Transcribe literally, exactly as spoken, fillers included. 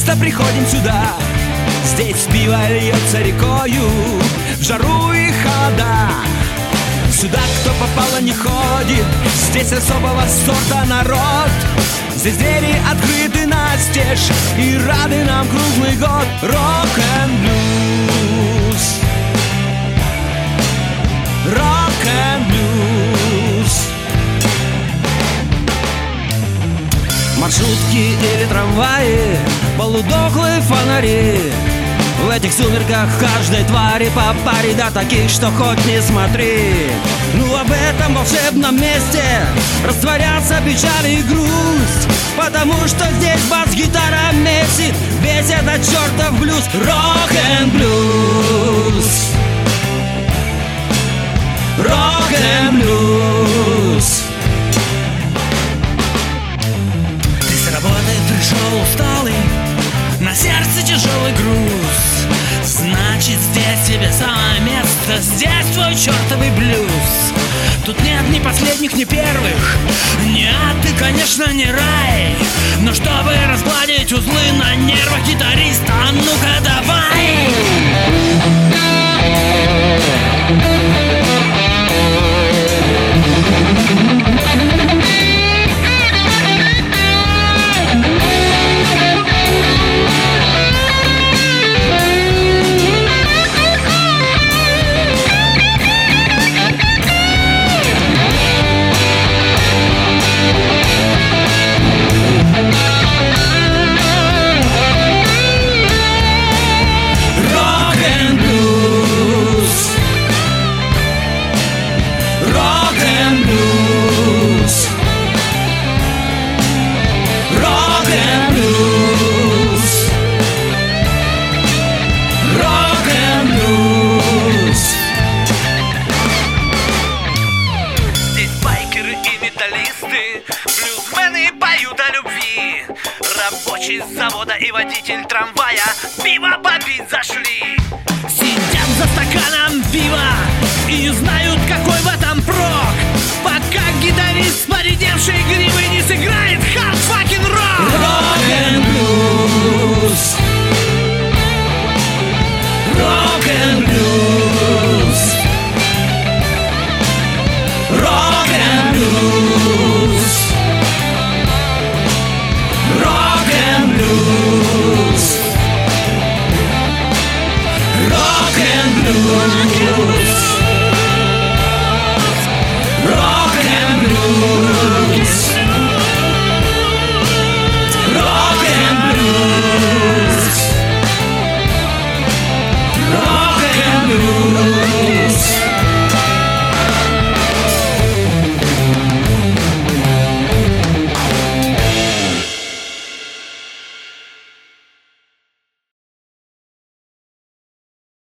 часто приходим сюда. Здесь пиво льется рекою в жару и холода. Сюда кто попало не ходит, здесь особого сорта народ. Здесь двери открыты настежь и рады нам круглый год. Рок-н-блюз, рок-н-блюз. Маршрутки или трамваи, полудохлые фонари. В этих сумерках каждой твари по паре, да таких, что хоть не смотри. Ну об этом волшебном месте растворятся печаль и грусть, потому что здесь бас-гитара месит весь этот чертов блюз. Рок-н-блюз, рок-н-блюз. Ты с работы пришел усталый, на сердце тяжелый груз. Значит, здесь тебе самое место, здесь твой чертовый блюз. Тут нет ни последних, ни первых, ни ад и, конечно, не рай. Но чтобы разгладить узлы на нервах гитариста, а ну-ка давай! Рабочий с завода и водитель трамвая пиво попить зашли. Сидят за стаканом пива и не знают, какой в этом прок, пока гитарист с поредевшей гривой не сыграет hard fucking rock. Рок-н-блюз, рок-н-блюз, рок-н-блюз, рок-н-блюз, рок-н-блюз, рок-н-блюз, рок-н-блюз, рок-н-блюз.